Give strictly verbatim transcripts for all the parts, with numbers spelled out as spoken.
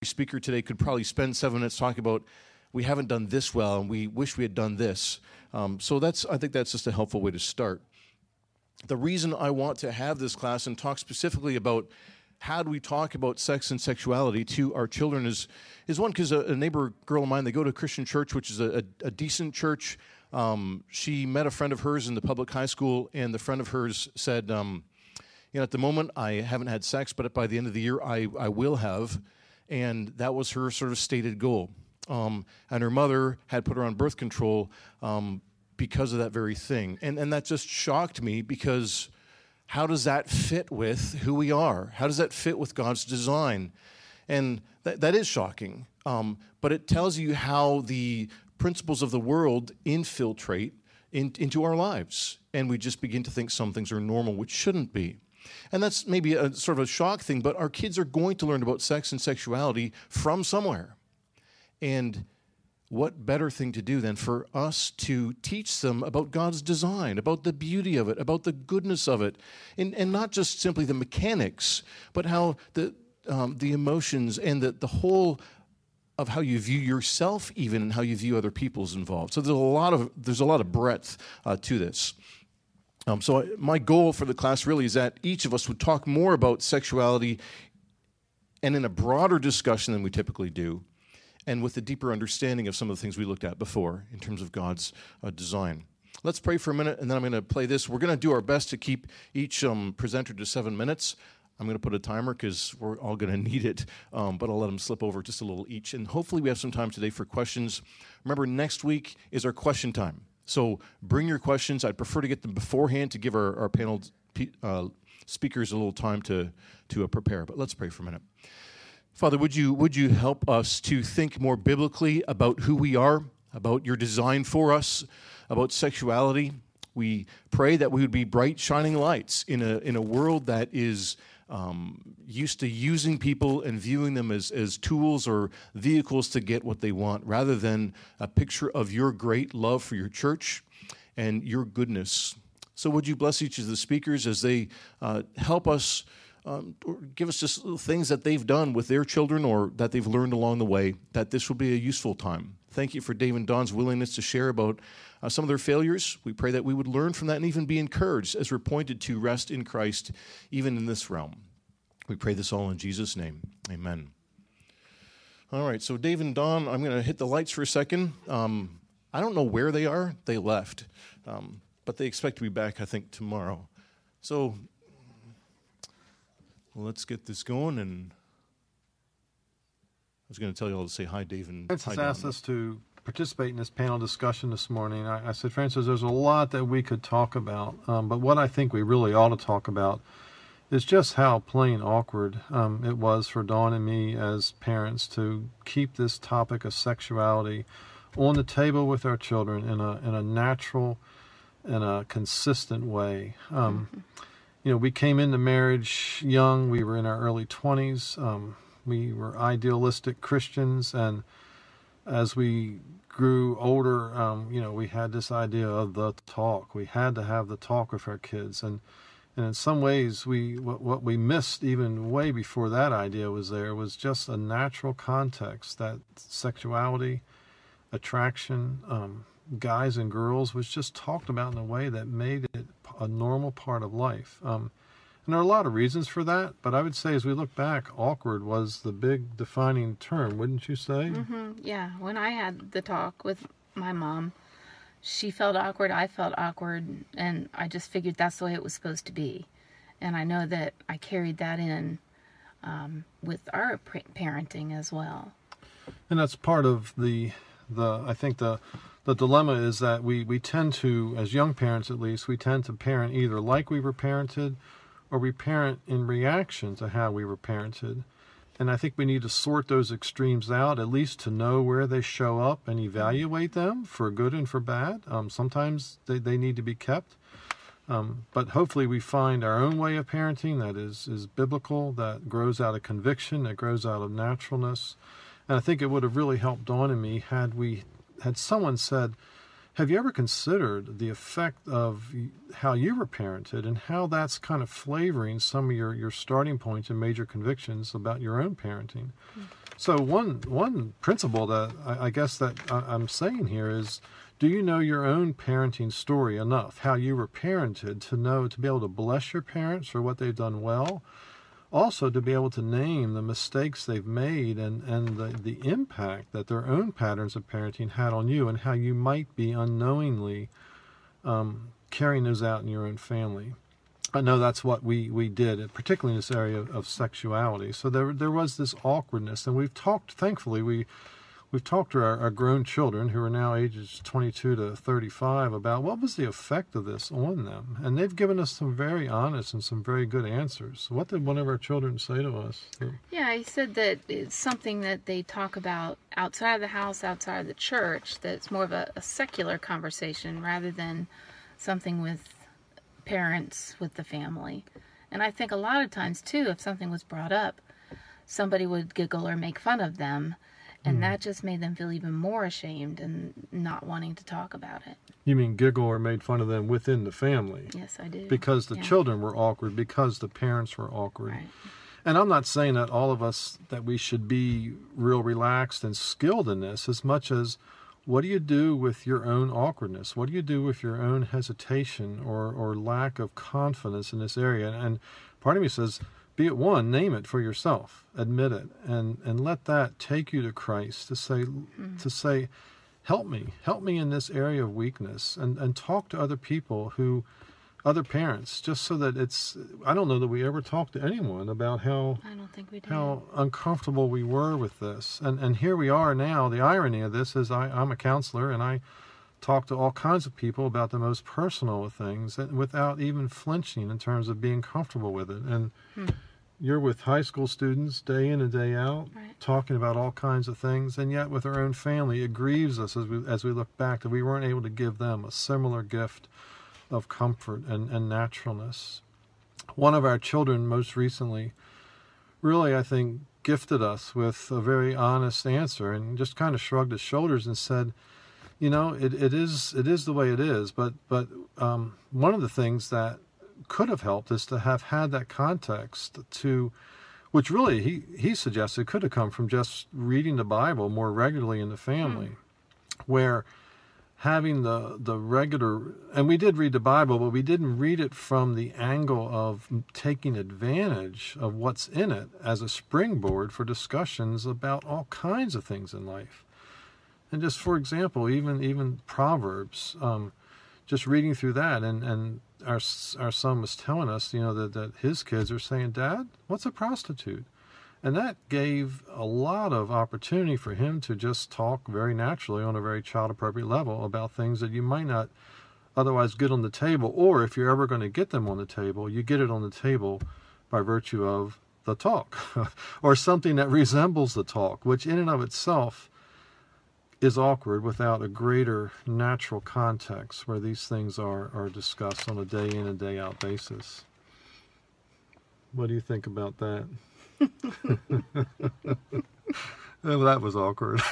speaker today could probably spend seven minutes talking about we haven't done this well and we wish we had done this. Um, so that's I think that's just a helpful way to start. The reason I want to have this class and talk specifically about how do we talk about sex and sexuality to our children is, is one, because a, a neighbor girl of mine, they go to a Christian church, which is a, a, a decent church. Um, she met a friend of hers in the public high school, and the friend of hers said, um, you know, at the moment I haven't had sex, but by the end of the year I, I will have. And that was her sort of stated goal. Um, and her mother had put her on birth control um, because of that very thing. And and that just shocked me, because how does that fit with who we are? How does that fit with God's design? And that, that is shocking. Um, but it tells you how the principles of the world infiltrate in, into our lives. And we just begin to think some things are normal, which shouldn't be. And that's maybe a sort of a shock thing, but our kids are going to learn about sex and sexuality from somewhere. And what better thing to do than for us to teach them about God's design, about the beauty of it, about the goodness of it, and, and not just simply the mechanics, but how the um, the emotions and the, the whole of how you view yourself even, and how you view other people is involved. So there's a lot of there's a lot of breadth uh, to this. Um, so my goal for the class really is that each of us would talk more about sexuality and in a broader discussion than we typically do, and with a deeper understanding of some of the things we looked at before in terms of God's uh, design. Let's pray for a minute, and then I'm going to play this. We're going to do our best to keep each um, presenter to seven minutes. I'm going to put a timer because we're all going to need it, um, but I'll let them slip over just a little each. And hopefully we have some time today for questions. Remember, next week is our question time. So bring your questions. I'd prefer to get them beforehand to give our, our panel uh, speakers a little time to, to uh, prepare. But let's pray for a minute. Father, would you would you help us to think more biblically about who we are, about your design for us, about sexuality? We pray that we would be bright, shining lights in a in a world that is um, used to using people and viewing them as, as tools or vehicles to get what they want, rather than a picture of your great love for your church and your goodness. So would you bless each of the speakers as they uh, help us, um, or give us just little things that they've done with their children or that they've learned along the way, that this will be a useful time. Thank you for Dave and Don's willingness to share about uh, some of their failures. We pray that we would learn from that and even be encouraged as we're pointed to rest in Christ, even in this realm. We pray this all in Jesus' name. Amen. All right, so Dave and Don, I'm going to hit the lights for a second. Um, I don't know where they are. They left. Um, but they expect to be back, I think, tomorrow. So let's get this going, and I was going to tell you all to say hi, Dave, and Francis hi, Don. asked us to participate in this panel discussion this morning. I, I said, Francis, there's a lot that we could talk about, um, but what I think we really ought to talk about is just how plain awkward um, it was for Dawn and me as parents to keep this topic of sexuality on the table with our children in a in a natural and a consistent way. Um, mm-hmm. You know, we came into marriage young. We were in our early twenties. Um, we were idealistic Christians, and as we grew older, um, you know, we had this idea of the talk. We had to have the talk with our kids, and and in some ways, we what, what we missed even way before that idea was there was just a natural context that sexuality, attraction, um, guys and girls was just talked about in a way that made it a normal part of life. Um, and there are a lot of reasons for that, but I would say as we look back, awkward was the big defining term, wouldn't you say? Mm-hmm. Yeah, when I had the talk with my mom, she felt awkward, I felt awkward, and I just figured that's the way it was supposed to be. And I know that I carried that in um, with our parenting as well. And that's part of the, the I think the the dilemma is that we, we tend to, as young parents at least, we tend to parent either like we were parented or we parent in reaction to how we were parented. And I think we need to sort those extremes out, at least to know where they show up and evaluate them for good and for bad. Um, sometimes they, they need to be kept. Um, but hopefully we find our own way of parenting that is, is biblical, that grows out of conviction, that grows out of naturalness. And I think it would have really helped Dawn and me had we had someone said, have you ever considered the effect of how you were parented and how that's kind of flavoring some of your, your starting points and major convictions about your own parenting? Mm-hmm. So one one principle that I, I guess that I, I'm saying here is, do you know your own parenting story enough, how you were parented, to know, to be able to bless your parents for what they've done well, also to be able to name the mistakes they've made and, and the, the impact that their own patterns of parenting had on you, and how you might be unknowingly um, carrying those out in your own family. I know that's what we, we did, particularly in this area of, of sexuality. So there there was this awkwardness, and we've talked, thankfully, we, we've talked to our, our grown children who are now ages twenty-two to thirty-five about what was the effect of this on them. And they've given us some very honest and some very good answers. What did one of our children say to us? Yeah, he said that it's something that they talk about outside of the house, outside of the church, that it's more of a, a secular conversation rather than something with parents, with the family. And I think a lot of times too, if something was brought up, somebody would giggle or make fun of them, and mm. that just made them feel even more ashamed and not wanting to talk about it. You mean giggle or made fun of them within the family? Yes, I do. Because the yeah. children were awkward, because the parents were awkward. Right. And I'm not saying that all of us, that we should be real relaxed and skilled in this, as much as what do you do with your own awkwardness? What do you do with your own hesitation or, or lack of confidence in this area? And part of me says, be it one, name it for yourself, admit it, and, and let that take you to Christ to say, mm-hmm. to say, help me, help me in this area of weakness, and, and talk to other people who, other parents, just so that it's, I don't know that we ever talked to anyone about how I don't think we did. how uncomfortable we were with this. And and here we are now. The irony of this is I, I'm a counselor, and I talk to all kinds of people about the most personal of things, and without even flinching in terms of being comfortable with it. And hmm. you're with high school students day in and day out, right. talking about all kinds of things, and yet with our own family, it grieves us as we as we look back that we weren't able to give them a similar gift of comfort and, and naturalness. One of our children most recently really, I think, gifted us with a very honest answer, and just kind of shrugged his shoulders and said, you know, it, it is it is the way it is, but but um, one of the things that could have helped is to have had that context, to which really he, he suggested could have come from just reading the Bible more regularly in the family, mm. where having the, the regular, and we did read the Bible, but we didn't read it from the angle of taking advantage of what's in it as a springboard for discussions about all kinds of things in life. And just for example, even even Proverbs, um, just reading through that, and, and our our son was telling us, you know, that, that his kids are saying, Dad, what's a prostitute? And that gave a lot of opportunity for him to just talk very naturally on a very child-appropriate level about things that you might not otherwise get on the table, or if you're ever going to get them on the table, you get it on the table by virtue of the talk, or something that resembles the talk, which in and of itself is awkward without a greater natural context where these things are, are discussed on a day in and day out basis. What do you think about that? Well, that was awkward.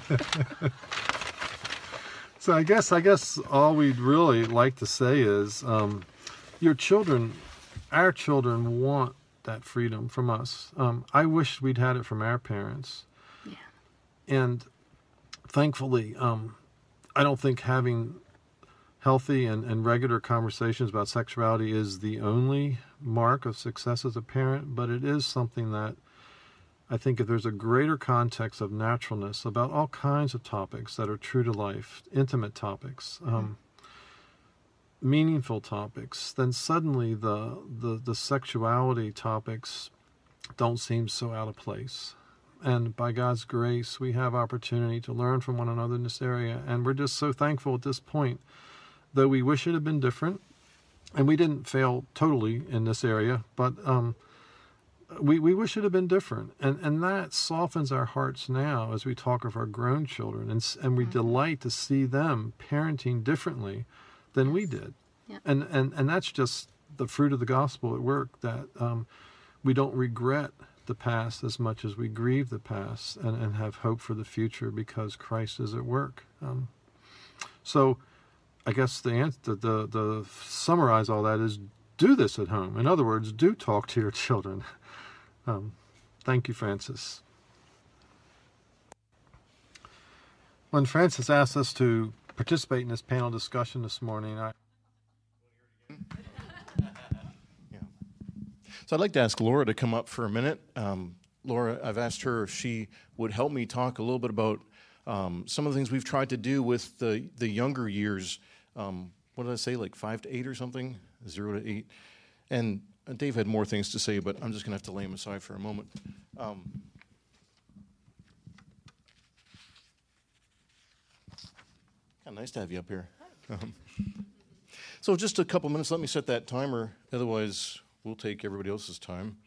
So I guess I guess all we'd really like to say is um, your children, our children want that freedom from us. Um, I wish we'd had it from our parents. Yeah. And thankfully, um, I don't think having healthy and, and regular conversations about sexuality is the only mark of success as a parent, but it is something that I think if there's a greater context of naturalness about all kinds of topics that are true to life, intimate topics, um, meaningful topics, then suddenly the, the, the sexuality topics don't seem so out of place. And by God's grace, we have opportunity to learn from one another in this area. And we're just so thankful at this point, though we wish it had been different. And we didn't fail totally in this area, but um, we, we wish it had been different. And, and that softens our hearts now as we talk of our grown children. And, and we mm-hmm. delight to see them parenting differently than yes. we did. Yep. And, and, and that's just the fruit of the gospel at work, that um, we don't regret the past as much as we grieve the past, and, and have hope for the future because Christ is at work. Um, so I guess the, answer, the, the, the summarize all that is do this at home. In other words, do talk to your children. Um, thank you, Francis. When Francis asked us to participate in this panel discussion this morning, I Yeah. So I'd like to ask Laura to come up for a minute. Um, Laura, I've asked her if she would help me talk a little bit about um, some of the things we've tried to do with the, the younger years. Um, what did I say, like five to eight or something? Zero to eight. And uh, Dave had more things to say, but I'm just going to have to lay him aside for a moment. Um, kind of nice to have you up here. Um, so just a couple minutes. Let me set that timer. Otherwise, we'll take everybody else's time.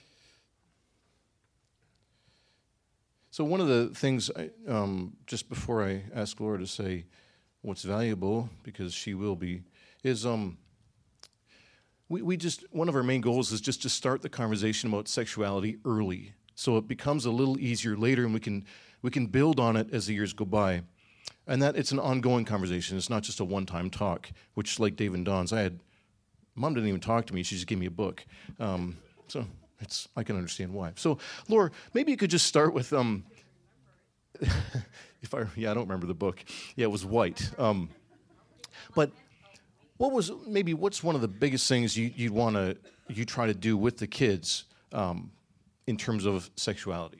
So one of the things, I, um, just before I ask Laura to say what's valuable, because she will be, is um, we, we just, one of our main goals is just to start the conversation about sexuality early, so it becomes a little easier later, and we can we can build on it as the years go by. And that it's an ongoing conversation. It's not just a one-time talk, which, like Dave and Don's, I had, Mom didn't even talk to me. She just gave me a book. Um, so it's I can understand why. So, Laura, maybe you could just start with, um, if I, yeah, I don't remember the book. Yeah, it was white. Um, but what was, maybe what's one of the biggest things you, you'd want to, you try to do with the kids um, in terms of sexuality?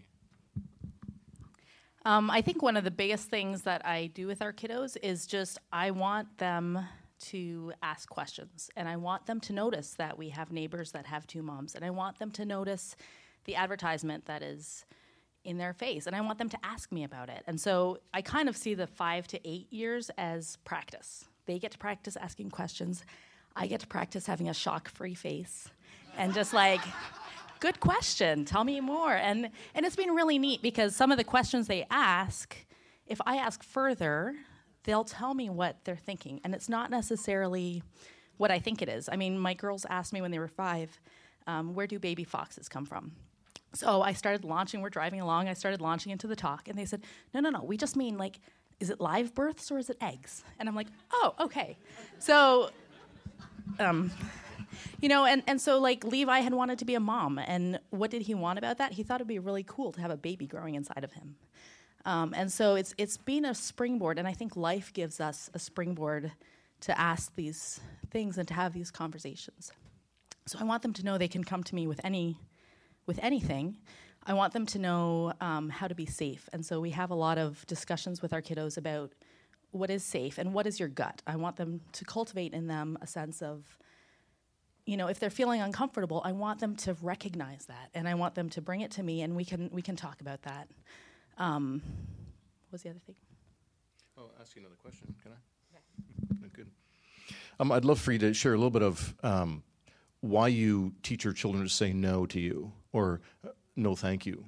Um, I think one of the biggest things that I do with our kiddos is just I want them to ask questions, and I want them to notice that we have neighbors that have two moms, and I want them to notice the advertisement that is in their face, and I want them to ask me about it. And so I kind of see the five to eight years as practice. They get to practice asking questions. I get to practice having a shock-free face and just like, good question, tell me more. And and it's been really neat because some of the questions they ask, if I ask further, they'll tell me what they're thinking. And it's not necessarily what I think it is. I mean, my girls asked me when they were five, um, where do baby foxes come from? So I started launching, we're driving along, I started launching into the talk, and they said, no, no, no, we just mean like, is it live births or is it eggs? And I'm like, oh, okay. So, um... You know, and, and so, like, Levi had wanted to be a mom, and what did he want about that? He thought it'd be really cool to have a baby growing inside of him. Um, and so it's it's been a springboard, and I think life gives us a springboard to ask these things and to have these conversations. So I want them to know they can come to me with any with anything. I want them to know um, how to be safe, and so we have a lot of discussions with our kiddos about what is safe and what is your gut. I want them to cultivate in them a sense of, you know, if they're feeling uncomfortable, I want them to recognize that, and I want them to bring it to me, and we can we can talk about that. Um, what was the other thing? I'll ask you another question. Can I? Okay. Good. Um, I'd love for you to share a little bit of um, why you teach your children to say no to you or uh, no thank you.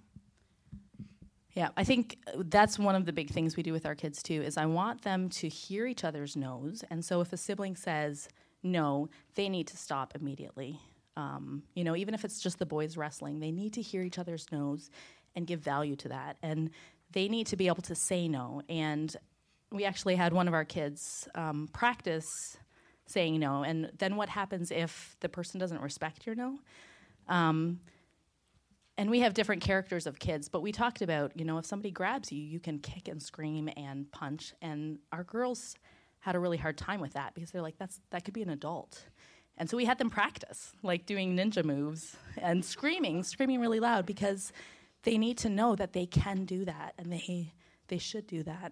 Yeah, I think that's one of the big things we do with our kids, too, is I want them to hear each other's no's, and so if a sibling says no, they need to stop immediately. Um, you know, even if it's just the boys wrestling, they need to hear each other's no's and give value to that. And they need to be able to say no. And we actually had one of our kids um, practice saying no. And then what happens if the person doesn't respect your no? Um, and we have different characters of kids, but we talked about, you know, if somebody grabs you, you can kick and scream and punch. And our girls had a really hard time with that because they're like, that's that could be an adult. And so we had them practice, like doing ninja moves and screaming, screaming really loud because they need to know that they can do that and they they should do that.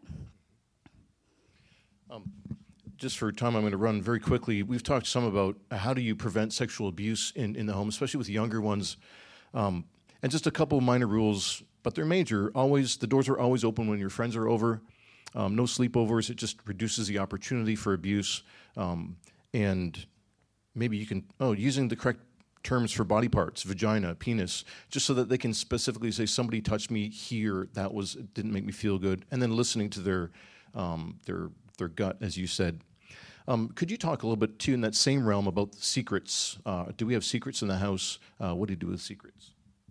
Um, just for time, I'm going to run very quickly. We've talked some about how do you prevent sexual abuse in, in the home, especially with younger ones. Um, and just a couple of minor rules, but they're major. Always, the doors are always open when your friends are over. Um, no sleepovers. It just reduces the opportunity for abuse. Um, and maybe you can, oh, using the correct terms for body parts, vagina, penis, just so that they can specifically say, somebody touched me here, that was, it didn't make me feel good. And then listening to their um, their their gut, as you said. Um, could you talk a little bit, too, in that same realm about secrets? Uh, do we have secrets in the house? Uh, what do you do with secrets?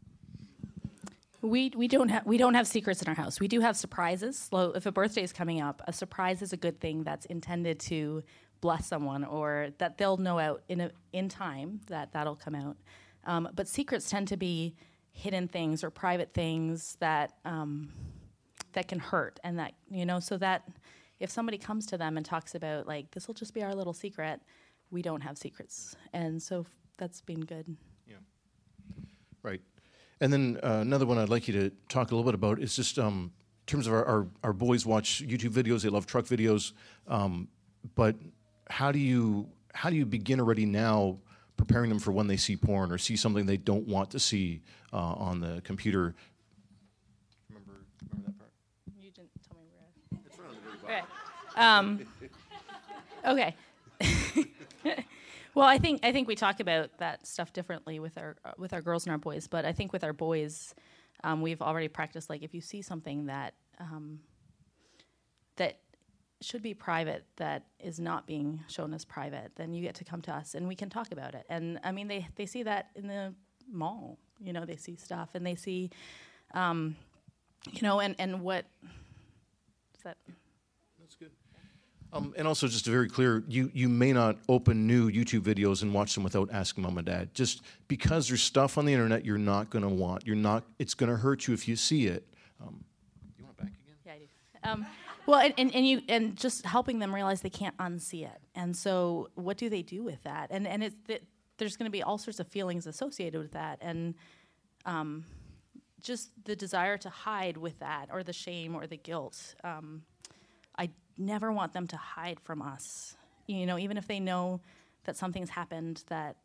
We we don't have we don't have secrets in our house. We do have surprises. So if a birthday is coming up, a surprise is a good thing that's intended to bless someone or that they'll know out in a, in time that that'll come out. Um, but secrets tend to be hidden things or private things that um, that can hurt, and that, you know, so that if somebody comes to them and talks about, like, this will just be our little secret, we don't have secrets. And so f- that's been good. Yeah. Right. And then uh, another one I'd like you to talk a little bit about is just um, in terms of our, our, our boys watch YouTube videos, they love truck videos, um, but how do you how do you begin already now preparing them for when they see porn or see something they don't want to see uh, on the computer? Remember, remember that part? You didn't tell me where. It's right on the very bottom. Okay. Um, okay. Well, I think I think we talk about that stuff differently with our uh, with our girls and our boys. But I think with our boys, um, we've already practiced. Like, if you see something that um, that should be private, that is not being shown as private, then you get to come to us and we can talk about it. And I mean, they they see that in the mall. You know, they see stuff and they see, um, you know, and and what is that? That's good. Um, and also, just to be very clear, you, you may not open new YouTube videos and watch them without asking mom and dad. Just because there's stuff on the internet you're not going to want. You're not. It's going to hurt you if you see it. Um, you want it back again? Yeah, I do. Um, well, and, and, and you and just helping them realize they can't unsee it. And so, what do they do with that? And and it's that there's going to be all sorts of feelings associated with that, and um, just the desire to hide with that, or the shame, or the guilt. Um, I never want them to hide from us. You know, even if they know that something's happened that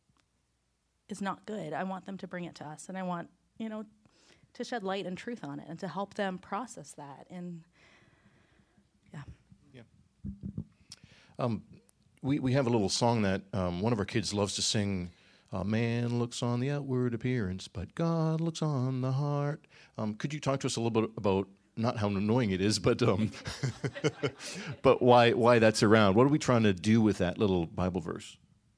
is not good, I want them to bring it to us, and I want, you know, to shed light and truth on it, and to help them process that. And yeah, yeah. Um, we we have a little song that um, one of our kids loves to sing. A man looks on the outward appearance, but God looks on the heart. Um, could you talk to us a little bit about not how annoying it is, but um, but why why that's around? What are we trying to do with that little Bible verse?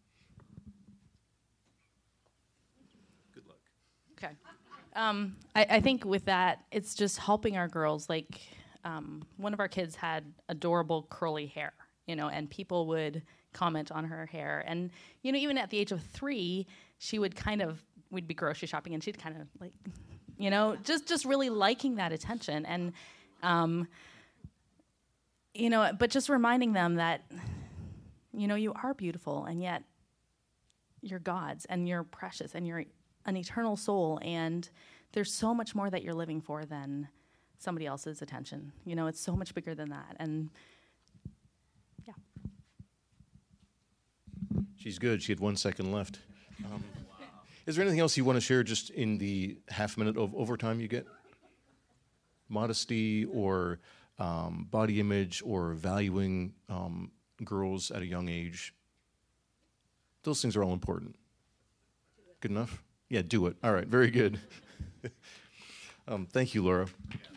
Good luck. okay. Um, I, I think with that, it's just helping our girls. Like, um, one of our kids had adorable curly hair, you know, and people would comment on her hair. And, you know, even at the age of three, she would kind of, we'd be grocery shopping, and she'd kind of like, you know, just, just really liking that attention. And, um, you know, but just reminding them that, you know, you are beautiful, and yet you're God's, and you're precious, and you're an eternal soul, and there's so much more that you're living for than somebody else's attention. You know, it's so much bigger than that. And yeah. She's good. She had one second left. Um, is there anything else you want to share just in the half minute of overtime you get? Modesty or um, body image or valuing um, girls at a young age. Those things are all important. Good enough? Yeah, do it. All right, very good. um, thank you, Laura.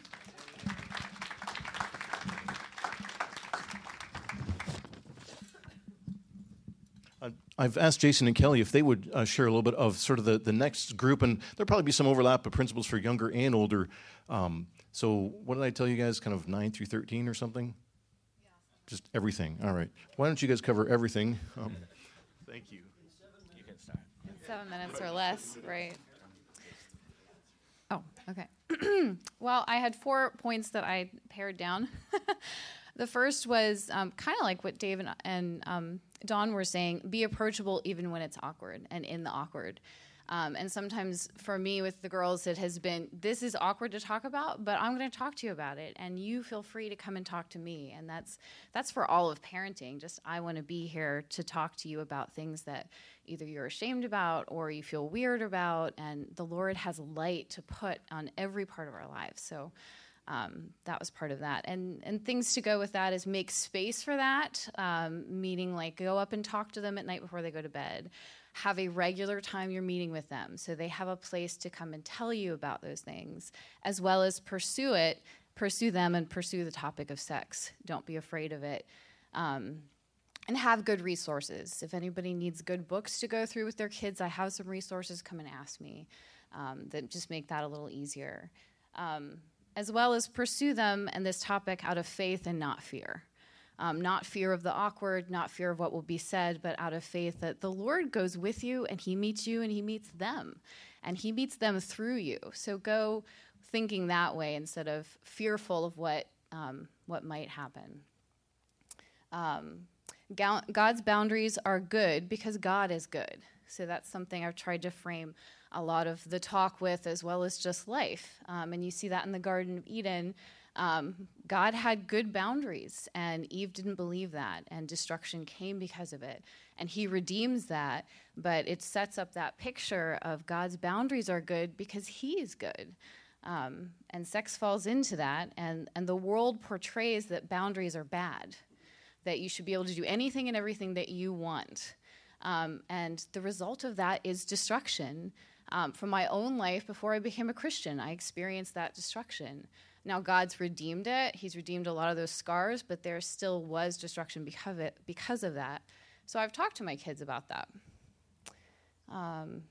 I've asked Jason and Kelly if they would uh, share a little bit of sort of the, the next group, and there'll probably be some overlap of principles for younger and older. Um, so what did I tell you guys, kind of nine through thirteen or something? Yeah. Just everything. All right. Why don't you guys cover everything? Um, thank you. You can start. Seven minutes or less, right? Oh, okay. Well, I had four points that I pared down. The first was um, kind of like what Dave and, and um, Dawn were saying, be approachable even when it's awkward and in the awkward. Um, and sometimes for me with the girls, it has been, this is awkward to talk about, but I'm going to talk to you about it, and you feel free to come and talk to me. And that's that's for all of parenting. Just, I want to be here to talk to you about things that either you're ashamed about or you feel weird about, and the Lord has light to put on every part of our lives. So Um, that was part of that. And and things to go with that is make space for that, um, meaning like go up and talk to them at night before they go to bed. Have a regular time you're meeting with them so they have a place to come and tell you about those things, as well as pursue it, pursue them and pursue the topic of sex. Don't be afraid of it. Um, and have good resources. If anybody needs good books to go through with their kids, I have some resources. Come and ask me. Um, that just make that a little easier. Um, as well as pursue them and this topic out of faith and not fear. Um, not fear of the awkward, not fear of what will be said, but out of faith that the Lord goes with you and he meets you and he meets them. And he meets them through you. So go thinking that way instead of fearful of what um, what might happen. Um, God's boundaries are good because God is good. So that's something I've tried to frame a lot of the talk with, as well as just life. Um, and you see that in the Garden of Eden. Um, God had good boundaries, and Eve didn't believe that, and destruction came because of it. And he redeems that, but it sets up that picture of God's boundaries are good because he is good. Um, and sex falls into that, and, and the world portrays that boundaries are bad, that you should be able to do anything and everything that you want. Um, and the result of that is destruction. Um, from my own life, before I became a Christian, I experienced that destruction. Now, God's redeemed it. He's redeemed a lot of those scars, but there still was destruction because of it, because of that. So I've talked to my kids about that. Um,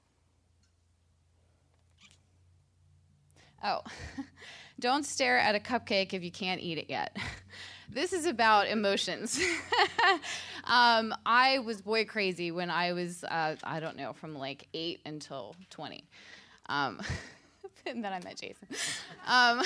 oh, don't stare at a cupcake if you can't eat it yet. This is about emotions. um, I was boy crazy when I was, uh, I don't know, from like eight until twenty. Um, and then I met Jason. Um,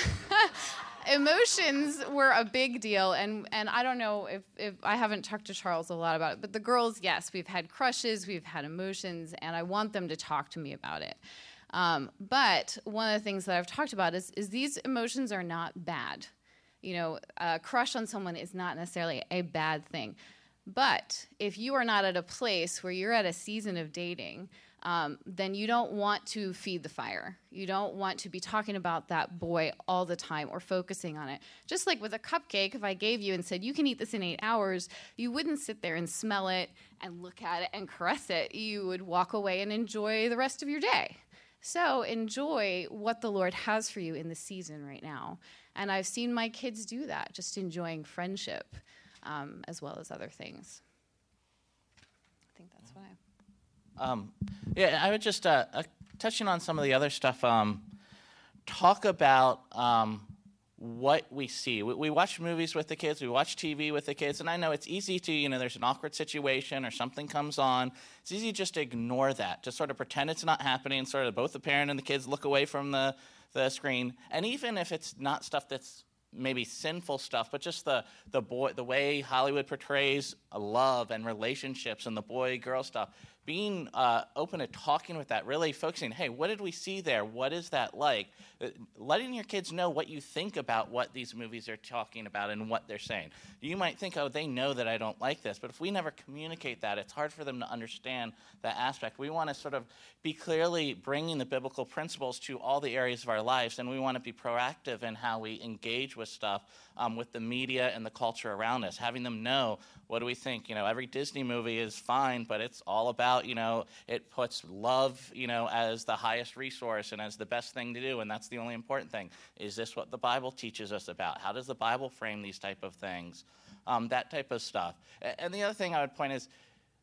emotions were a big deal, and, and I don't know if, if I haven't talked to Charles a lot about it, but the girls, yes, we've had crushes, we've had emotions, and I want them to talk to me about it. Um, but one of the things that I've talked about is, is these emotions are not bad. You know, a crush on someone is not necessarily a bad thing. But if you are not at a place where you're at a season of dating, um, then you don't want to feed the fire. You don't want to be talking about that boy all the time or focusing on it. Just like with a cupcake, if I gave you and said, you can eat this in eight hours, you wouldn't sit there and smell it and look at it and caress it. You would walk away and enjoy the rest of your day. So enjoy what the Lord has for you in the season right now. And I've seen my kids do that, just enjoying friendship um, as well as other things. I think that's what I... Um, yeah, I would just, uh, uh, touching on some of the other stuff, um, talk about um, what we see. We, we watch movies with the kids, we watch T V with the kids, and I know it's easy to, you know, there's an awkward situation or something comes on. It's easy just to ignore that, just sort of pretend it's not happening, sort of both the parent and the kids look away from the the screen. And even if it's not stuff that's maybe sinful stuff, but just the the boy, the way Hollywood portrays love and relationships and the boy-girl stuff, being uh, open to talking with that, really focusing, hey, what did we see there? What is that like? Uh, letting your kids know what you think about what these movies are talking about and what they're saying. You might think, oh, they know that I don't like this, but if we never communicate that, it's hard for them to understand that aspect. We want to sort of be clearly bringing the biblical principles to all the areas of our lives, and we want to be proactive in how we engage with stuff, um, with the media and the culture around us, having them know, what do we think? You know, every Disney movie is fine, but it's all about, you know, it puts love, you know, as the highest resource and as the best thing to do, and that's the only important thing. Is this what the Bible teaches us about? How does the Bible frame these type of things? Um, that type of stuff. And the other thing I would point is,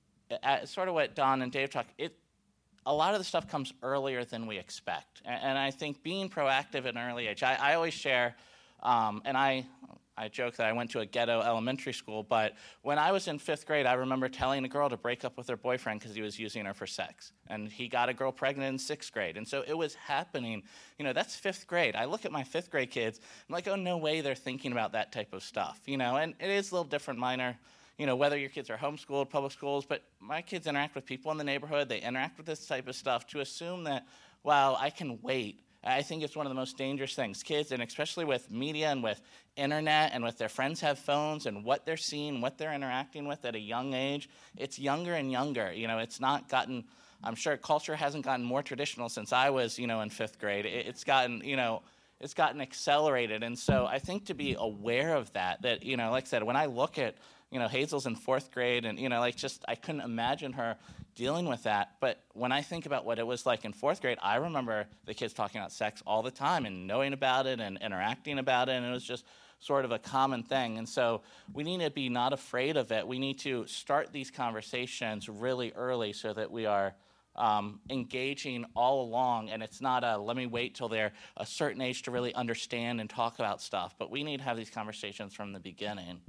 uh, sort of what Don and Dave talked, it, a lot of the stuff comes earlier than we expect. And, and I think being proactive at an early age, I, I always share, um, and I... I joke that I went to a ghetto elementary school, but when I was in fifth grade, I remember telling a girl to break up with her boyfriend because he was using her for sex. And he got a girl pregnant in sixth grade. And so it was happening. You know, that's fifth grade. I look at my fifth grade kids, I'm like, oh, no way they're thinking about that type of stuff. You know, and it is a little different, minor, you know, whether your kids are homeschooled, public schools, but my kids interact with people in the neighborhood. They interact with this type of stuff. To assume that, wow, I can wait, I think it's one of the most dangerous things. Kids, and especially with media and with internet and with their friends have phones and what they're seeing, what they're interacting with at a young age, it's younger and younger. You know, it's not gotten, I'm sure culture hasn't gotten more traditional since I was, you know, in fifth grade. It's gotten, you know, it's gotten accelerated. And so I think to be aware of that, that, you know, like I said, when I look at, you know, Hazel's in fourth grade and, you know, like just, I couldn't imagine her dealing with that. But when I think about what it was like in fourth grade, I remember the kids talking about sex all the time and knowing about it and interacting about it. And it was just sort of a common thing. And so we need to be not afraid of it. We need to start these conversations really early so that we are um, engaging all along. And it's not a, let me wait till they're a certain age to really understand and talk about stuff. But we need to have these conversations from the beginning.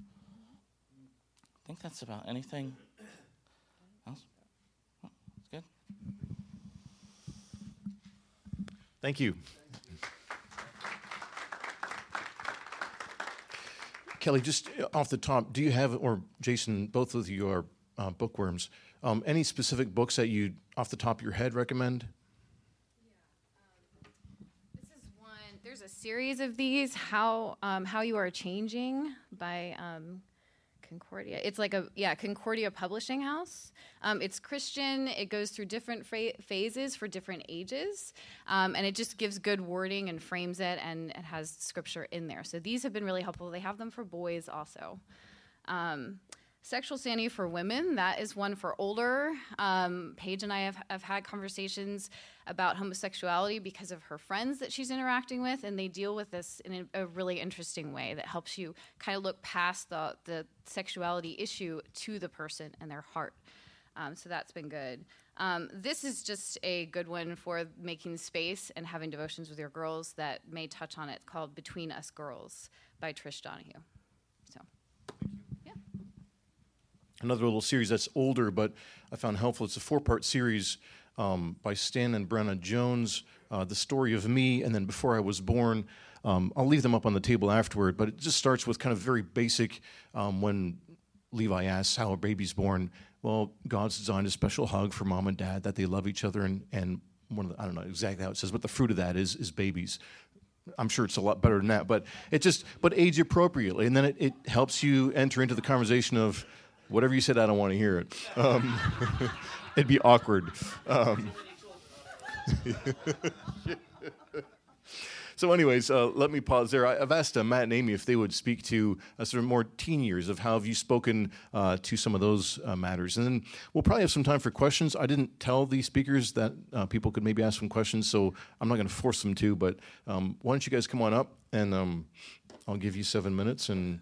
I think that's about anything else. Oh, that's good. Thank you. Kelly, just off the top, do you have, or Jason, both of you are uh, bookworms, um, any specific books that you, off the top of your head, recommend? This is one. There's a series of these. How um, How You Are Changing by um, Concordia. It's like a yeah Concordia Publishing House. Um, it's Christian. It goes through different fra- phases for different ages, um, and it just gives good wording and frames it, and it has scripture in there. So these have been really helpful. They have them for boys also. Um, Sexual Sanity for Women, that is one for older. Um, Paige and I have, have had conversations about homosexuality because of her friends that she's interacting with, and they deal with this in a, a really interesting way that helps you kind of look past the, the sexuality issue to the person and their heart. Um, so that's been good. Um, this is just a good one for making space and having devotions with your girls that may touch on it, called Between Us Girls by Trish Donahue. So. Another little series that's older, but I found helpful. It's a four-part series um, by Stan and Brenna Jones, uh, The Story of Me, and then Before I Was Born. Um, I'll leave them up on the table afterward, but it just starts with kind of very basic. Um, when Levi asks how a baby's born, well, God's designed a special hug for mom and dad, that they love each other, and, and one of the, I don't know exactly how it says, but the fruit of that is is babies. I'm sure it's a lot better than that, but it just, but age appropriately, and then it, it helps you enter into the conversation of, whatever you said, I don't want to hear it. Um, it'd be awkward. Um, so anyways, uh, let me pause there. I, I've asked uh, Matt and Amy if they would speak to uh, sort of more teen years of how have you spoken uh, to some of those uh, matters. And then we'll probably have some time for questions. I didn't tell the speakers that uh, people could maybe ask some questions, so I'm not going to force them to. But um, why don't you guys come on up, and um, I'll give you seven minutes and...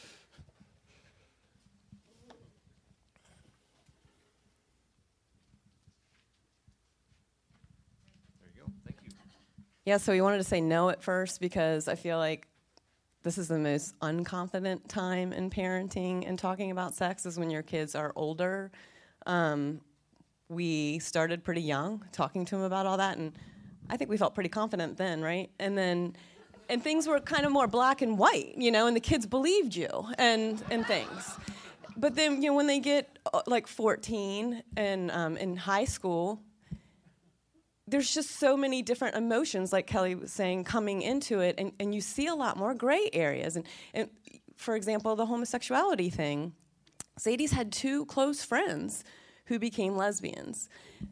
Yeah, so we wanted to say no at first because I feel like this is the most unconfident time in parenting and talking about sex is when your kids are older. Um, we started pretty young, talking to them about all that, and I think we felt pretty confident then, right? And then, and things were kind of more black and white, you know, and the kids believed you and and things. But then, you know, when they get uh, like fourteen and um, in high school, there's just so many different emotions, like Kelly was saying, coming into it, and, and you see a lot more gray areas. And, and for example, the homosexuality thing, Sadie's had two close friends who became lesbians.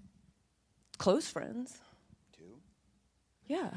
Close friends. Two? Yeah.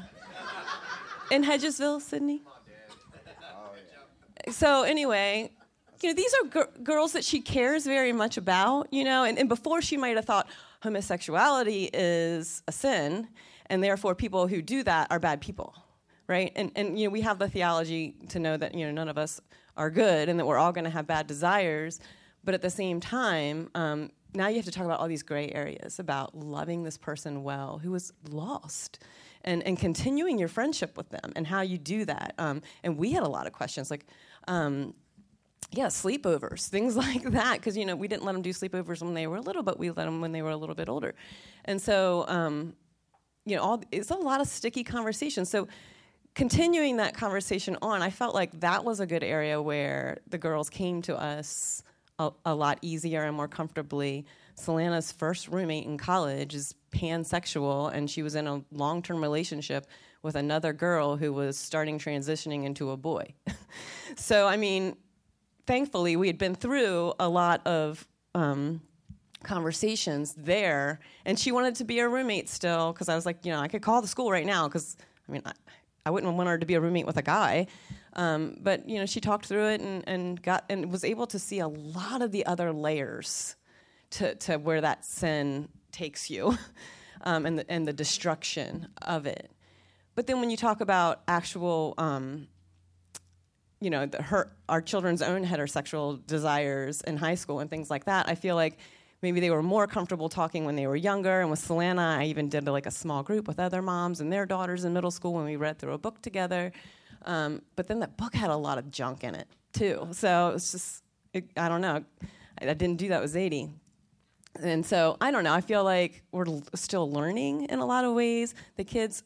In Hedgesville, Sydney. Oh, yeah. So anyway, you know, these are g- girls that she cares very much about, you know, and, and before she might have thought, homosexuality is a sin, and therefore people who do that are bad people, right? And and you know we have the theology to know that you know none of us are good, and that we're all going to have bad desires. But at the same time, um, now you have to talk about all these gray areas about loving this person well who is lost, and and continuing your friendship with them, and how you do that. Um, and we had a lot of questions like. Um, Yeah, sleepovers, things like that, because, you know, we didn't let them do sleepovers when they were little, but we let them when they were a little bit older. And so, um, you know, all, it's a lot of sticky conversations. So continuing that conversation on, I felt like that was a good area where the girls came to us a, a lot easier and more comfortably. Solana's first roommate in college is pansexual, and she was in a long-term relationship with another girl who was starting transitioning into a boy. So, I mean... Thankfully, we had been through a lot of um, conversations there, and she wanted to be a roommate still, because I was like, you know, I could call the school right now, because, I mean, I, I wouldn't want her to be a roommate with a guy. Um, but, you know, she talked through it and, and got and was able to see a lot of the other layers to, to where that sin takes you um, and, the, and the destruction of it. But then when you talk about actual... Um, you know, the, her, our children's own heterosexual desires in high school and things like that, I feel like maybe they were more comfortable talking when they were younger. And with Solana, I even did like a small group with other moms and their daughters in middle school when we read through a book together. Um, but then that book had a lot of junk in it, too. So it's just, it, I don't know. I, I didn't do that with Zadie. And so, I don't know. I feel like we're l- still learning in a lot of ways. The kids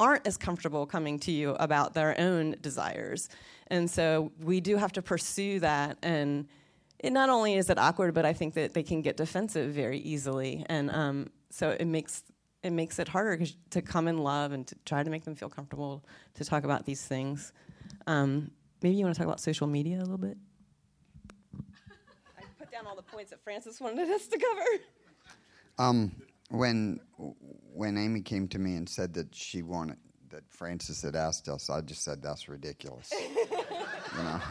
aren't as comfortable coming to you about their own desires. And so we do have to pursue that. And it not only is it awkward, but I think that they can get defensive very easily. And um, so it makes it makes it harder 'cause to come in love and to try to make them feel comfortable to talk about these things. Um, maybe you want to talk about social media a little bit? I put down all the points that Frances wanted us to cover. Um, when when Amy came to me and said that she wanted, that Frances had asked us, I just said, that's ridiculous. You know?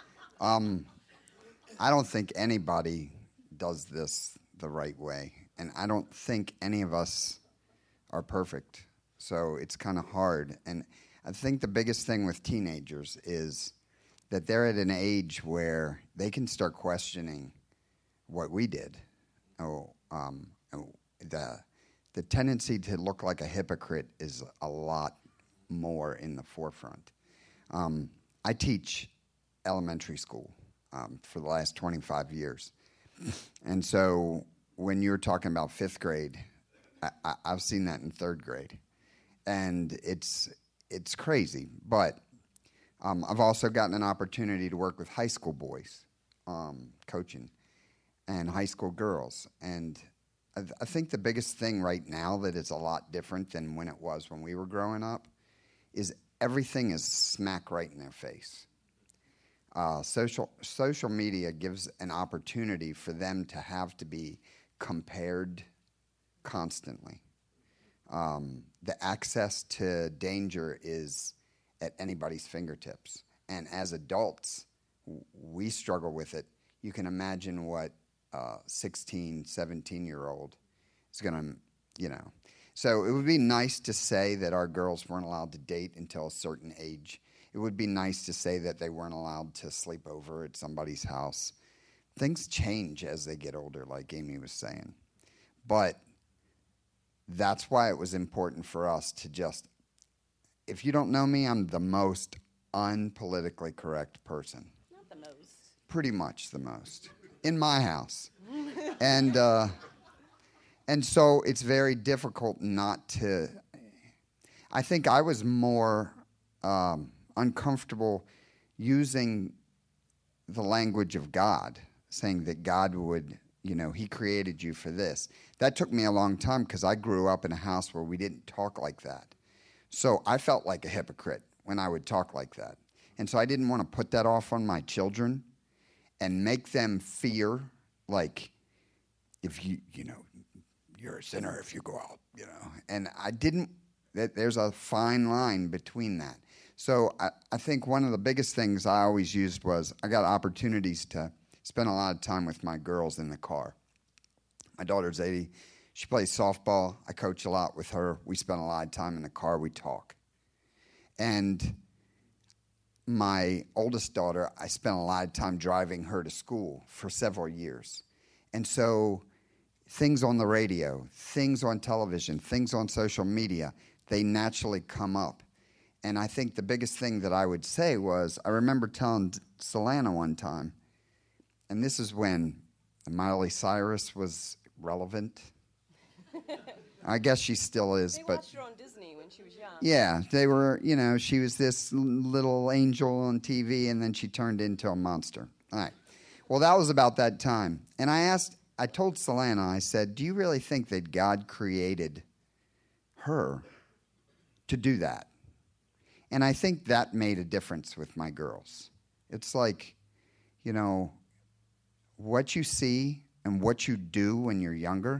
Um, I don't think anybody does this the right way. And I don't think any of us are perfect. So it's kind of hard. And I think the biggest thing with teenagers is that they're at an age where they can start questioning what we did. Oh, um, the the tendency to look like a hypocrite is a lot more in the forefront. Um, I teach elementary school um, for the last twenty-five years. And so when you're talking about fifth grade, I, I, I've seen that in third grade. And it's it's crazy. But um, I've also gotten an opportunity to work with high school boys, um, coaching, and high school girls. And I, th- I think the biggest thing right now that is a lot different than when it was when we were growing up is everything is smack right in their face. Uh, social social media gives an opportunity for them to have to be compared constantly. Um, the access to danger is at anybody's fingertips. And as adults, w- we struggle with it. You can imagine what a sixteen, seventeen-year-old is going to, you know. So it would be nice to say that our girls weren't allowed to date until a certain age. It would be nice to say that they weren't allowed to sleep over at somebody's house. Things change as they get older, like Amy was saying. But that's why it was important for us to just, if you don't know me, I'm the most unpolitically correct person. Not the most. Pretty much the most. In my house. and uh, and so it's very difficult not to, I think I was more um, uncomfortable using the language of God, saying that God would, you know, he created you for this. That took me a long time because I grew up in a house where we didn't talk like that. So I felt like a hypocrite when I would talk like that. And so I didn't want to put that off on my children and make them fear, like, if you, you know, you're a sinner if you go out, you know. And I didn't, that there's a fine line between that. So I, I think one of the biggest things I always used was I got opportunities to spend a lot of time with my girls in the car. My daughter's eighty. She plays softball. I coach a lot with her. We spend a lot of time in the car. We talk. And my oldest daughter, I spent a lot of time driving her to school for several years. And so things on the radio, things on television, things on social media, they naturally come up. And I think the biggest thing that I would say was, I remember telling Solana one time, and this is when Miley Cyrus was relevant. I guess she still is. They but watched her on Disney when she was young. Yeah, they were, you know, she was this little angel on T V, and then she turned into a monster. All right. Well, that was about that time. And I asked, I told Solana, I said, do you really think that God created her to do that? And I think that made a difference with my girls. It's like, you know, what you see and what you do when you're younger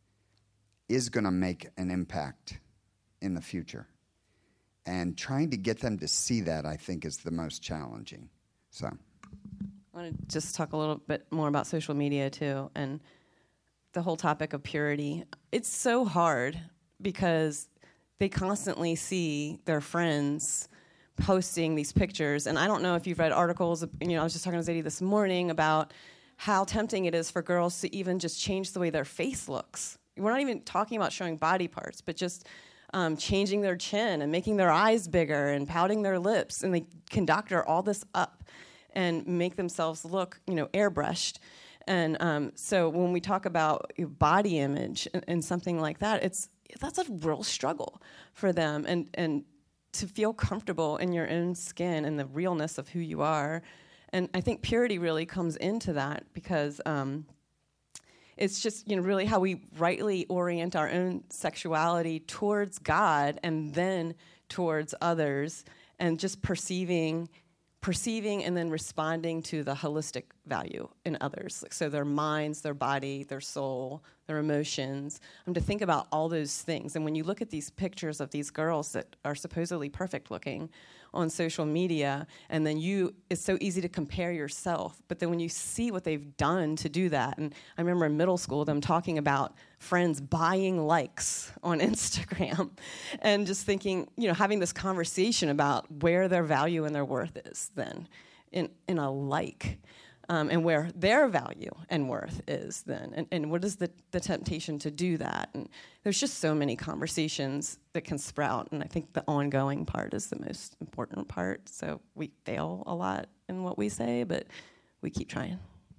is going to make an impact in the future. And trying to get them to see that, I think, is the most challenging. So, I want to just talk a little bit more about social media, too, and the whole topic of purity. It's so hard because they constantly see their friends posting these pictures. And I don't know if you've read articles, you know, I was just talking to Zadie this morning about how tempting it is for girls to even just change the way their face looks. We're not even talking about showing body parts, but just um, changing their chin and making their eyes bigger and pouting their lips. And they can doctor all this up and make themselves look, you know, airbrushed. And um, so when we talk about body image and, and something like that, it's that's a real struggle for them. And, and to feel comfortable in your own skin and the realness of who you are. And I think purity really comes into that because um, it's just, you know, really how we rightly orient our own sexuality towards God and then towards others, and just perceiving perceiving and then responding to the holistic value in others. So their minds, their body, their soul, their emotions. Um, to think about all those things. And when you look at these pictures of these girls that are supposedly perfect looking on social media, and then you, it's so easy to compare yourself. But then when you see what they've done to do that, and I remember in middle school them talking about friends buying likes on Instagram, and just thinking, you know, having this conversation about where their value and their worth is then in, in a like. Um, and where their value and worth is then, and, and what is the, the temptation to do that? And there's just so many conversations that can sprout, and I think the ongoing part is the most important part. So we fail a lot in what we say, but we keep trying.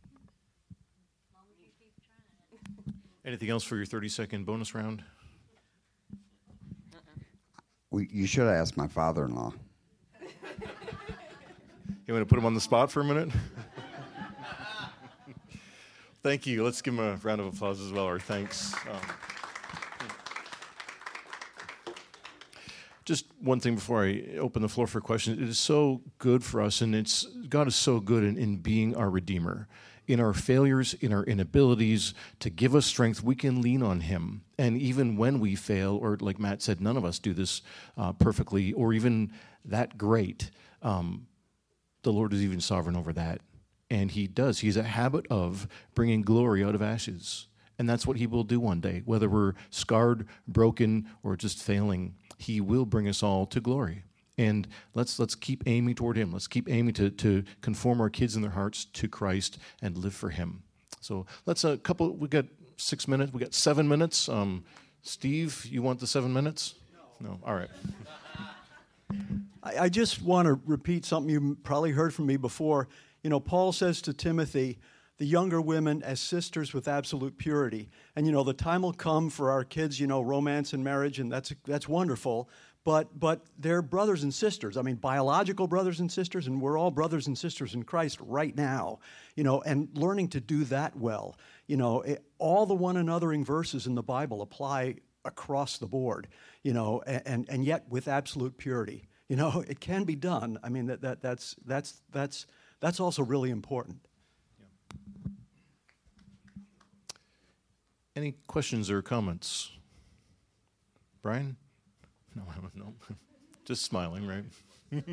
Anything else for your thirty-second bonus round? We, you should have asked my father-in-law. You want to put him on the spot for a minute? Thank you. Let's give him a round of applause as well, or thanks. Um, just one thing before I open the floor for questions. It is so good for us, and it's God is so good in, in being our Redeemer. In our failures, in our inabilities, to give us strength, we can lean on Him. And even when we fail, or like Matt said, none of us do this uh, perfectly, or even that great, um, the Lord is even sovereign over that. And He does. He's a habit of bringing glory out of ashes. And that's what He will do one day. Whether we're scarred, broken, or just failing, He will bring us all to glory. And let's let's keep aiming toward Him. Let's keep aiming to, to conform our kids and their hearts to Christ and live for Him. So let's a couple, we got six minutes. We got seven minutes. Um, Steve, you want the seven minutes? No. No? All right. I, I just want to repeat something you probably heard from me before. You know, Paul says to Timothy, the younger women as sisters with absolute purity. And, you know, the time will come for our kids, you know, romance and marriage, and that's that's wonderful. But but they're brothers and sisters. I mean, biological brothers and sisters, and we're all brothers and sisters in Christ right now. You know, and learning to do that well. You know, it, all the one anothering verses in the Bible apply across the board, you know, and, and yet with absolute purity. You know, it can be done. I mean, that, that that's that's that's that's also really important. Yeah. Any questions or comments? Brian? No, no. Just smiling, right?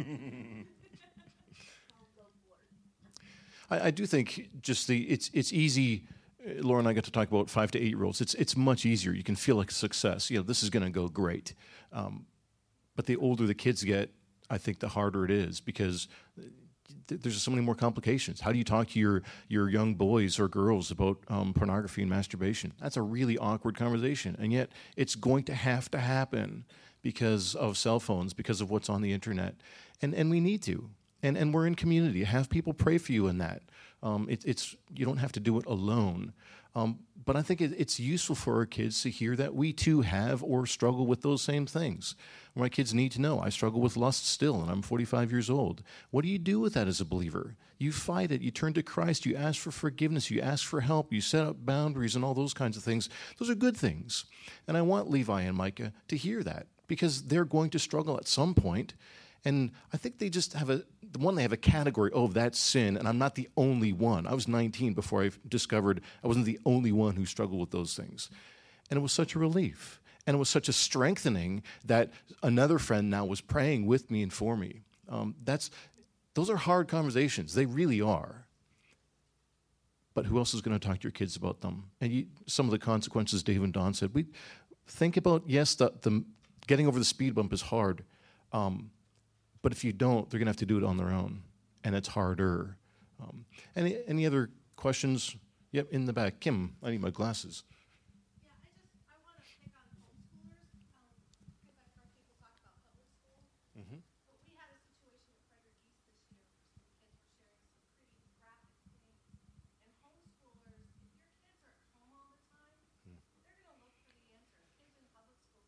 I, I do think just the it's it's easy. Laura and I got to talk about five to eight year olds. It's it's much easier. You can feel like success. You know, this is going to go great. Um, but the older the kids get, I think the harder it is because th- there's so many more complications. How do you talk to your your young boys or girls about um, pornography and masturbation? That's a really awkward conversation, and yet it's going to have to happen because of cell phones, because of what's on the internet, and and we need to. And and we're in community. Have people pray for you in that. Um, it, it's you don't have to do it alone. Um, but I think it, it's useful for our kids to hear that we too have or struggle with those same things. My kids need to know I struggle with lust still, and I'm forty-five years old. What do you do with that as a believer? You fight it. You turn to Christ. You ask for forgiveness. You ask for help. You set up boundaries and all those kinds of things. Those are good things. And I want Levi and Micah to hear that because they're going to struggle at some point. And I think they just have a, one, they have a category, oh, that's sin, and I'm not the only one. I was nineteen before I discovered I wasn't the only one who struggled with those things. And it was such a relief. And it was such a strengthening that another friend now was praying with me and for me. Um, that's, those are hard conversations. They really are. But who else is going to talk to your kids about them? And you, some of the consequences Dave and Don said, we think about, yes, the, the getting over the speed bump is hard. Um, But if you don't, they're going to have to do it on their own, and it's harder. Um, any any other questions? Yep, in the back. Kim, I need my glasses. Yeah, I just I want to pick on homeschoolers because um, I've heard people talk about public school. Mm-hmm. But we had a situation at Frederick East this year where some kids were sharing some pretty graphic things. And homeschoolers, if your kids are at home all the time, mm. they're going to look for the answer. Kids in public school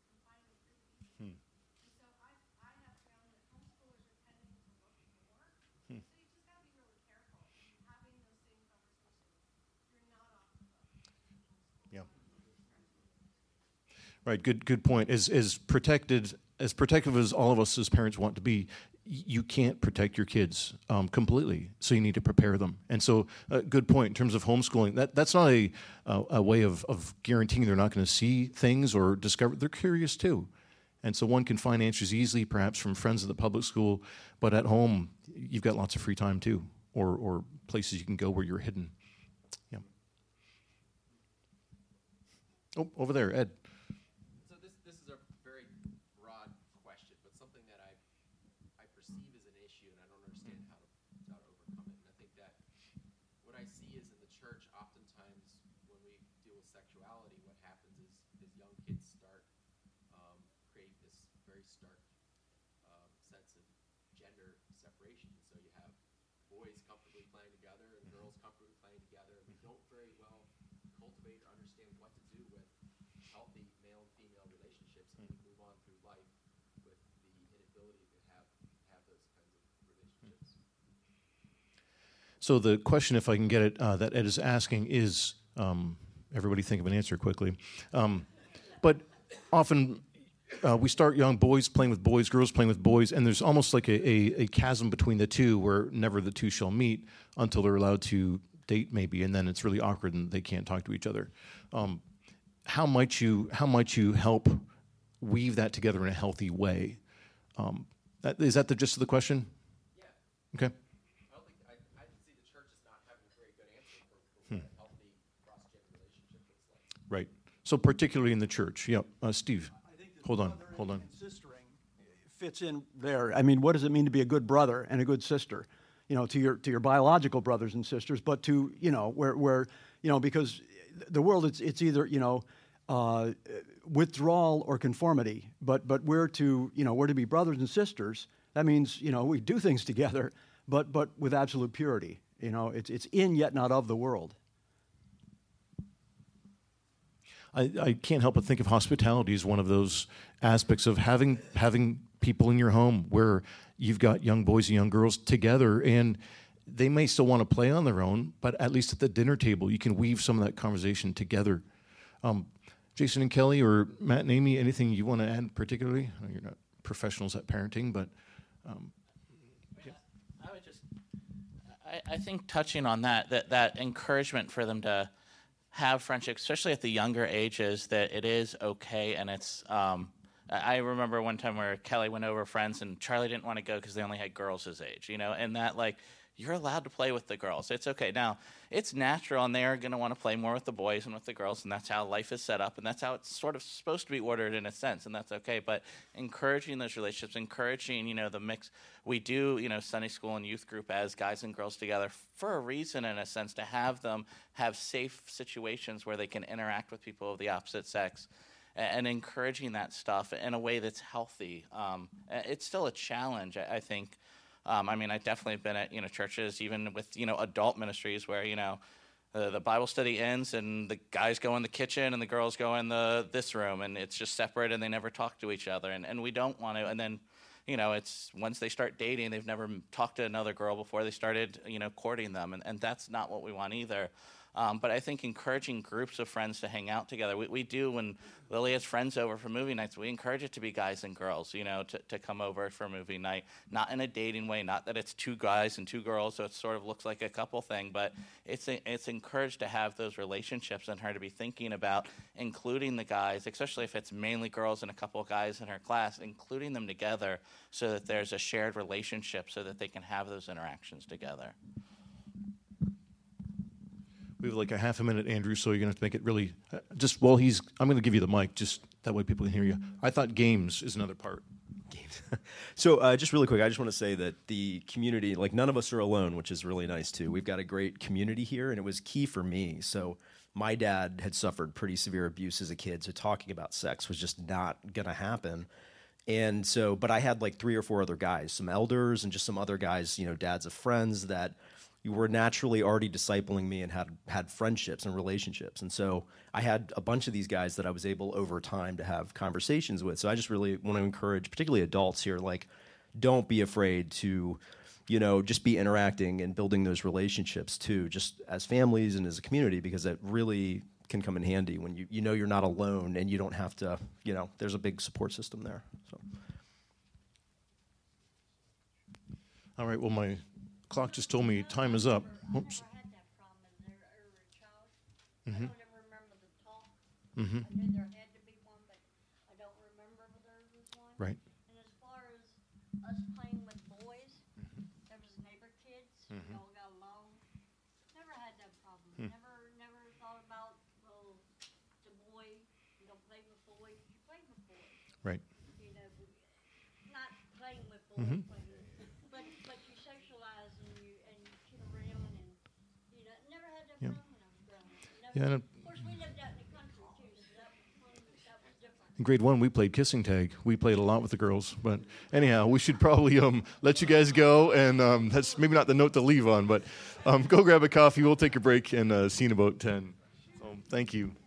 So you just got to be really careful having those same conversations. You're not off the hook. Yeah. Right. Good. Good point. As as protected as protective as all of us as parents want to be, you can't protect your kids um, completely. So you need to prepare them. And so, uh, good point in terms of homeschooling. That that's not a a, a way of of guaranteeing they're not going to see things or discover. They're curious too. And so one can find answers easily, perhaps from friends at the public school, but at home you've got lots of free time too, or or places you can go where you're hidden. Yeah. Oh, over there, Ed. So this this is a very broad question, but something that I I perceive as an issue, and I don't understand how to how to overcome it. And I think that what I see is in the church, oftentimes when we deal with sexuality, what happens is is young kids start um, create this very stark um, sense of gender separation. So you have boys comfortably playing together and girls comfortably playing together, and we don't very well cultivate or understand what to do with healthy male and female relationships, and we move on through life with the inability to have have those kinds of relationships. So the question, if I can get it, uh, that Ed is asking is, um, everybody think of an answer quickly. Um, but often uh, we start young boys playing with boys, girls playing with boys, and there's almost like a, a, a chasm between the two where never the two shall meet until they're allowed to date maybe, and then it's really awkward and they can't talk to each other. Um, how might you how might you help weave that together in a healthy way? Um, that, is that the gist of the question? Yeah. Okay. I don't think I, I see the church as not having a very good answer for, for what a healthy cross-gender relationship looks like. Right. So particularly in the church. Yeah. Uh, Steve, hold on. Hold on. Sistering fits in there. I mean, what does it mean to be a good brother and a good sister? You know, to your to your biological brothers and sisters, but to, you know, where where you know, because the world, it's it's either, you know, uh, withdrawal or conformity. But but we're to, you know, we're to be brothers and sisters. That means, you know, we do things together, but but with absolute purity. You know, it's it's in yet not of the world. I, I can't help but think of hospitality as one of those aspects of having having people in your home where you've got young boys and young girls together, and they may still want to play on their own, but at least at the dinner table you can weave some of that conversation together. Um, Jason and Kelly, or Matt and Amy, anything you want to add particularly? I know you're not professionals at parenting, but um, yeah. I would just, I, I think touching on that, that, that encouragement for them to have friendships, especially at the younger ages, that it is okay, and it's, um, I remember one time where Kelly went over friends and Charlie didn't want to go because they only had girls his age, you know, and that, like, you're allowed to play with the girls. It's okay. Now, it's natural, and they're going to want to play more with the boys and with the girls, and that's how life is set up, and that's how it's sort of supposed to be ordered in a sense, and that's okay. But encouraging those relationships, encouraging, you know, the mix. We do, you know, Sunday school and youth group as guys and girls together for a reason, in a sense, to have them have safe situations where they can interact with people of the opposite sex, and encouraging that stuff in a way that's healthy. Um, it's still a challenge, I think. Um, I mean, I've definitely been at, you know, churches, even with, you know, adult ministries where, you know, uh, the Bible study ends and the guys go in the kitchen and the girls go in the this room, and it's just separate and they never talk to each other. And, and we don't want to. And then, you know, it's once they start dating, they've never talked to another girl before they started, you know, courting them. And, and that's not what we want either. Um, but I think encouraging groups of friends to hang out together. We, we do, when Lily has friends over for movie nights, we encourage it to be guys and girls, you know, to, to come over for a movie night. Not in a dating way, not that it's two guys and two girls, so it sort of looks like a couple thing, but it's it's encouraged to have those relationships and her to be thinking about including the guys, especially if it's mainly girls and a couple of guys in her class, including them together so that there's a shared relationship so that they can have those interactions together. we have like a half a minute, Andrew, so you're going to have to make it really, uh, just while he's, I'm going to give you the mic, just that way people can hear you. I thought games is another part. Games. So uh, just really quick, I just want to say that the community, like none of us are alone, which is really nice too. We've got a great community here, and it was key for me. So my dad had suffered pretty severe abuse as a kid, so talking about sex was just not going to happen. And so, but I had like three or four other guys, some elders and just some other guys, you know, dads of friends that you were naturally already discipling me and had had friendships and relationships. And so I had a bunch of these guys that I was able over time to have conversations with. So I just really want to encourage, particularly adults here, like, don't be afraid to you know, just be interacting and building those relationships too, just as families and as a community, because that really can come in handy when you, you know you're not alone and you don't have to, you know, there's a big support system there. So. All right, well, my clock just told me time is up. Oops. Mm-hmm. Mm-hmm. I knew there had to be one, but I don't remember if there was one. Right. And as far as us playing with boys, mm-hmm. there was neighbor kids, mm-hmm. we all got along. Never had that problem. Mm. Never, never thought about, well, the boy, you don't play with boys, you play with boys. Right. You know, not playing with boys, mm-hmm. playing with, but but you socialize and you and you kid around and you know, never had that yep. problem when I was growing up. Never, yeah. And of course, we lived out in the country too, so that was, that was different. in grade one, we played kissing tag. We played a lot with the girls. But anyhow, we should probably um, let you guys go. And um, that's maybe not the note to leave on, but um, go grab a coffee. We'll take a break and uh, see you in about ten. So thank you.